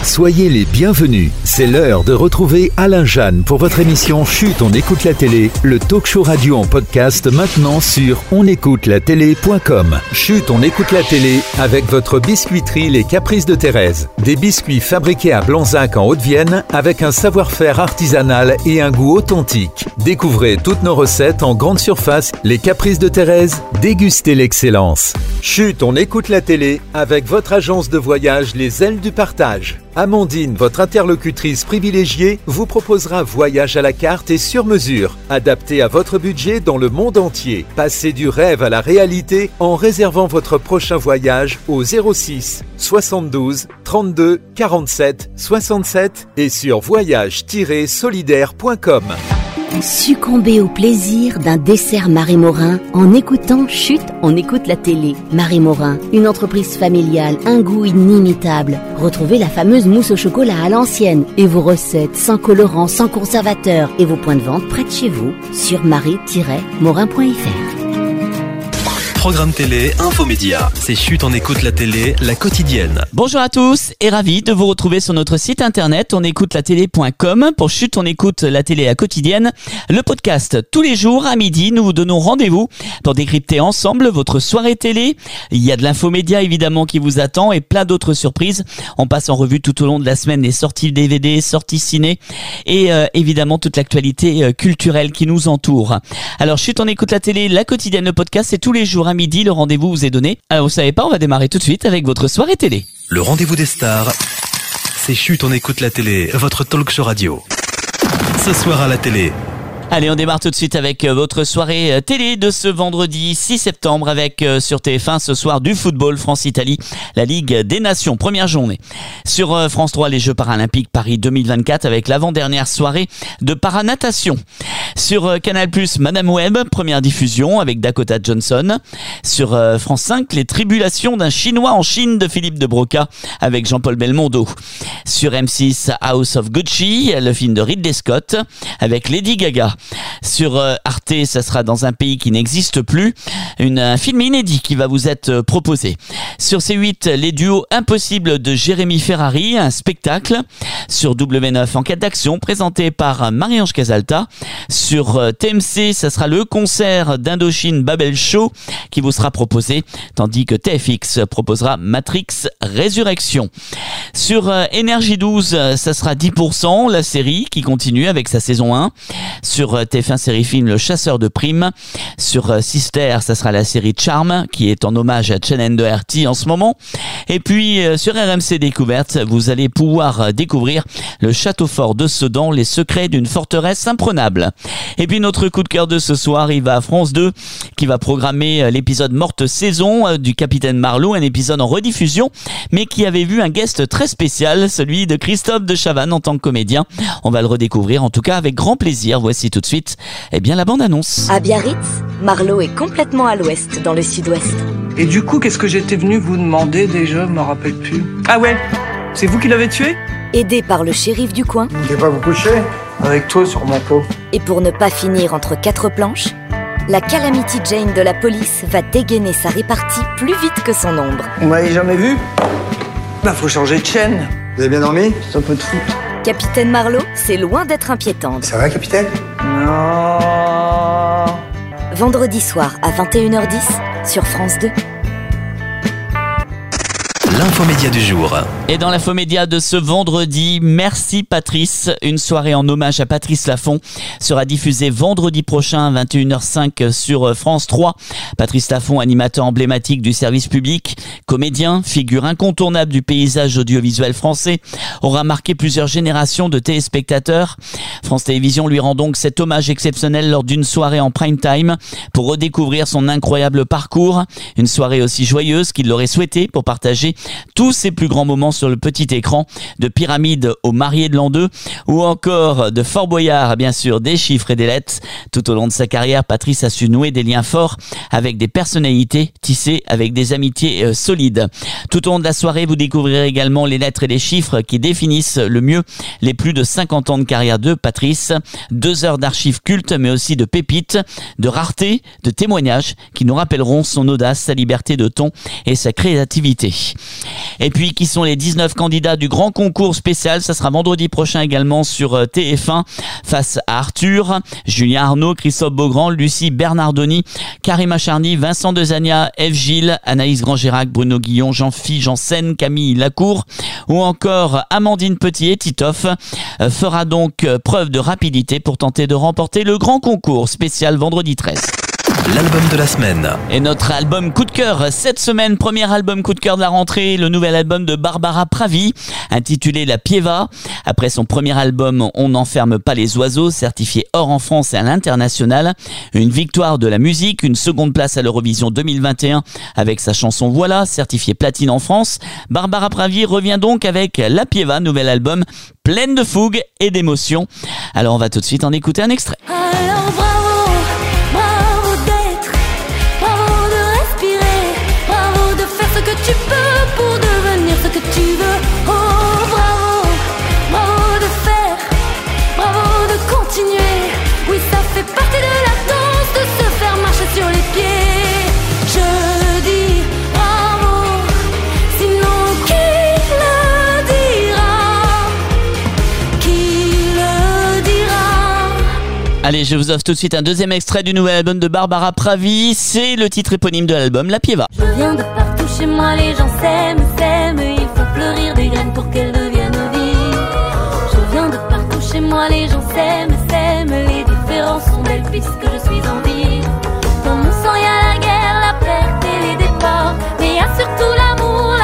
Soyez les bienvenus. C'est l'heure de retrouver Alain Jeanne pour votre émission Chut, on écoute la télé, le talk show radio en podcast maintenant sur onécoutelatélé.com. Chut, on écoute la télé avec votre biscuiterie Les Caprices de Thérèse. Des biscuits fabriqués à Blanzac en Haute-Vienne avec un savoir-faire artisanal et un goût authentique. Découvrez toutes nos recettes en grande surface. Les Caprices de Thérèse, dégustez l'excellence. Chut, on écoute la télé avec votre agence de voyage Les Ailes du Partage. Amandine, votre interlocutrice privilégiée, vous proposera voyage à la carte et sur mesure, adapté à votre budget dans le monde entier. Passez du rêve à la réalité en réservant votre prochain voyage au 06 72 32 47 67 et sur voyage-solidaire.com. Succombez au plaisir d'un dessert Marie Morin en écoutant Chut, on écoute la télé. Marie Morin, une entreprise familiale, un goût inimitable. Retrouvez la fameuse mousse au chocolat à l'ancienne et vos recettes sans colorant, sans conservateur et vos points de vente près de chez vous sur marie-morin.fr. Programme télé, infomédia. C'est Chut, on écoute la télé, la quotidienne. Bonjour à tous et ravi de vous retrouver sur notre site internet onécoutelatélé.com pour Chut, on écoute la télé, la quotidienne. Le podcast tous les jours à midi, nous vous donnons rendez-vous pour décrypter ensemble votre soirée télé. Il y a de l'infomédia évidemment qui vous attend et plein d'autres surprises. On passe en revue tout au long de la semaine les sorties DVD, sorties ciné et évidemment toute l'actualité culturelle qui nous entoure. Alors Chut, on écoute la télé, la quotidienne, le podcast, c'est tous les jours à midi, le rendez-vous vous est donné. Alors vous savez pas, on va démarrer tout de suite avec votre soirée télé. Le rendez-vous des stars, c'est Chut, on écoute la télé, votre talk show radio. Ce soir à la télé. Allez, on démarre tout de suite avec votre soirée télé de ce vendredi 6 septembre avec sur TF1 ce soir du football France-Italie, la Ligue des Nations, première journée. Sur France 3, les Jeux Paralympiques Paris 2024 avec l'avant-dernière soirée de paranatation. Sur Canal+, Madame Web, première diffusion avec Dakota Johnson. Sur France 5, les tribulations d'un Chinois en Chine de Philippe de Broca avec Jean-Paul Belmondo. Sur M6, House of Gucci, le film de Ridley Scott avec Lady Gaga. Sur Arte, ça sera dans un pays qui n'existe plus, un film inédit qui va vous être proposé. Sur C8, les duos impossibles de Jérémy Ferrari, un spectacle. Sur W9, Enquête d'action, présenté par Marie-Ange Casalta. Sur TMC, ça sera le concert d'Indochine Babel Show qui vous sera proposé, tandis que TFX proposera Matrix Résurrection. Sur Énergie 12, ça sera 10%, la série qui continue avec sa saison 1. Sur TF1 série film Le Chasseur de Primes. Sur Sister, ça sera la série Charm qui est en hommage à Chen Doherty en ce moment. Et puis sur RMC Découverte, vous allez pouvoir découvrir le château fort de Sedan, les secrets d'une forteresse imprenable. Et puis notre coup de cœur de ce soir, il va à France 2 qui va programmer l'épisode Morte Saison du Capitaine Marlowe, un épisode en rediffusion mais qui avait vu un guest très spécial, celui de Christophe de Chavannes en tant que comédien. On va le redécouvrir en tout cas avec grand plaisir. Voici tout de suite bien la bande-annonce. À Biarritz, Marlowe est complètement à l'ouest, dans le sud-ouest. Et du coup, qu'est-ce que j'étais venu vous demander déjà, je me rappelle plus. Ah ouais, c'est vous qui l'avez tué? Aidé par le shérif du coin. Vous voulez pas vous coucher? Avec toi sur mon pot. Et pour ne pas finir entre quatre planches, la Calamity Jane de la police va dégainer sa répartie plus vite que son ombre. Vous m'avez jamais vu? Bah faut changer de chaîne. Vous avez bien dormi? C'est un peu de foot. Capitaine Marlowe, c'est loin d'être un pied tendre. Ça va, capitaine? Non. Vendredi soir à 21h10 sur France 2. L'infomédia du jour. Et dans l'infomédia de ce vendredi, Merci Patrice, une soirée en hommage à Patrice Laffont sera diffusée vendredi prochain à 21h05 sur France 3. Patrice Laffont, animateur emblématique du service public, comédien, figure incontournable du paysage audiovisuel français, aura marqué plusieurs générations de téléspectateurs. France Télévisions lui rend donc cet hommage exceptionnel lors d'une soirée en prime time pour redécouvrir son incroyable parcours. Une soirée aussi joyeuse qu'il l'aurait souhaité pour partager tous ses plus grands moments sur le petit écran, de Pyramide au Marié de l'an 2 ou encore de Fort Boyard, bien sûr, des chiffres et des lettres. Tout au long de sa carrière, Patrice a su nouer des liens forts avec des personnalités tissées avec des amitiés solides. Tout au long de la soirée, vous découvrirez également les lettres et les chiffres qui définissent le mieux les plus de 50 ans de carrière de Patrice. 2 heures d'archives cultes, mais aussi de pépites, de raretés, de témoignages qui nous rappelleront son audace, sa liberté de ton et sa créativité. Et puis qui sont les 19 candidats du grand concours spécial. Ça sera vendredi prochain également sur TF1 face à Arthur, Julien Arnaud, Christophe Beaugrand, Lucie Bernardoni, Karima Charny, Vincent Dezania, Eve Gilles, Anaïs Grangerac, Bruno Guillon, Jean-Philippe Janssen, Camille Lacour ou encore Amandine Petit et Titoff fera donc preuve de rapidité pour tenter de remporter le grand concours spécial vendredi 13. L'album de la semaine. Et notre album coup de cœur cette semaine, premier album coup de cœur de la rentrée, le nouvel album de Barbara Pravi, intitulé La Pieva. Après son premier album On n'enferme pas les oiseaux, certifié or en France et à l'international, une victoire de la musique, une seconde place à l'Eurovision 2021 avec sa chanson Voilà, certifié platine en France. Barbara Pravi revient donc avec La Pieva, nouvel album pleine de fougue et d'émotion. Alors on va tout de suite en écouter un extrait. Alors bravo d'être, bravo de respirer, bravo de faire ce que tu peux pour devenir ce que tu veux. Oh bravo de faire, bravo de continuer. Oui, ça fait partie de la danse de se faire marcher sur les pieds. Je dis bravo, sinon qui le dira? Qui le dira? Allez, je vous offre tout de suite un deuxième extrait du nouvel album de Barbara Pravi. C'est le titre éponyme de l'album, La Pieva. Je viens de partout chez moi, les gens s'aiment, il faut fleurir des graines pour qu'elles deviennent vives. Je viens de partout chez moi, les gens s'aiment, les différences sont belles puisque je suis en vie. Dans mon sang y a la guerre, la perte et les départs, mais y a surtout l'amour.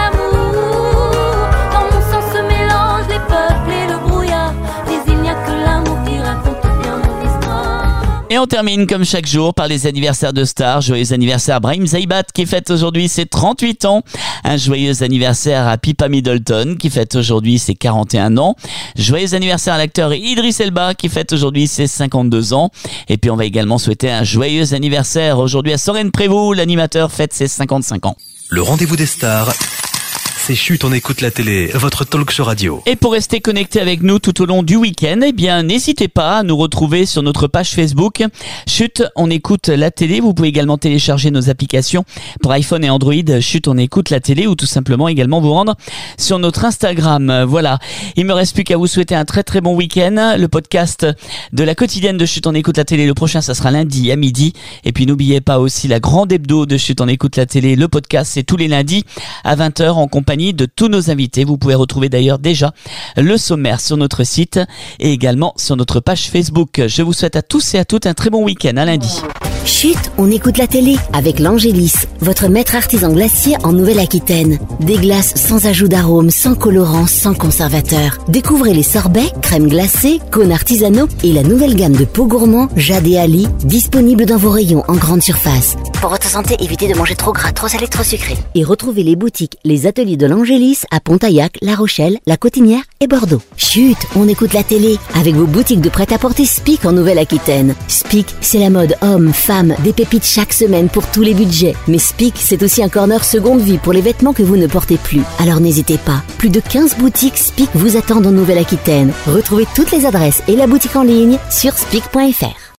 Dans mon sang se mélangent les peuples et le brouillard, mais il n'y a que l'amour qui raconte bien mon histoire. Et on termine comme chaque jour par les anniversaires de stars. Joyeux anniversaire Brahim Zaïbat qui fête aujourd'hui ses 38 ans. Un joyeux anniversaire à Pippa Middleton qui fête aujourd'hui ses 41 ans. Joyeux anniversaire à l'acteur Idriss Elba qui fête aujourd'hui ses 52 ans. Et puis on va également souhaiter un joyeux anniversaire aujourd'hui à Soren Prévost. L'animateur fête ses 55 ans. Le rendez-vous des stars. C'est Chut, on écoute la télé, votre talk show radio. Et pour rester connecté avec nous tout au long du week-end, eh bien, n'hésitez pas à nous retrouver sur notre page Facebook. Chut, on écoute la télé. Vous pouvez également télécharger nos applications pour iPhone et Android. Chut, on écoute la télé ou tout simplement également vous rendre sur notre Instagram. Voilà. Il me reste plus qu'à vous souhaiter un très très bon week-end. Le podcast de la quotidienne de Chut, on écoute la télé. Le prochain, ça sera lundi à midi. Et puis n'oubliez pas aussi la grande hebdo de Chut, on écoute la télé. Le podcast, c'est tous les lundis à 20h en compagnie de tous nos invités. Vous pouvez retrouver d'ailleurs déjà le sommaire sur notre site et également sur notre page Facebook. Je vous souhaite à tous et à toutes un très bon week-end. À lundi. Chut, on écoute la télé avec l'Angélis, votre maître artisan glacier en Nouvelle-Aquitaine. Des glaces sans ajout d'arôme, sans colorant, sans conservateur. Découvrez les sorbets, crèmes glacées, cônes artisanaux et la nouvelle gamme de pots gourmands Jade et Ali, disponible dans vos rayons en grande surface. Pour votre santé, évitez de manger trop gras, trop salé, trop sucré. Et retrouvez les boutiques, les ateliers de l'Angélis à Pontaillac, La Rochelle, La Cotinière et Bordeaux. Chut, on écoute la télé avec vos boutiques de prêt-à-porter Spic en Nouvelle-Aquitaine. Spic, c'est la mode homme, femme, des pépites chaque semaine pour tous les budgets. Mais Spic, c'est aussi un corner seconde vie pour les vêtements que vous ne portez plus. Alors n'hésitez pas, plus de 15 boutiques Spic vous attendent en Nouvelle-Aquitaine. Retrouvez toutes les adresses et la boutique en ligne sur spic.fr.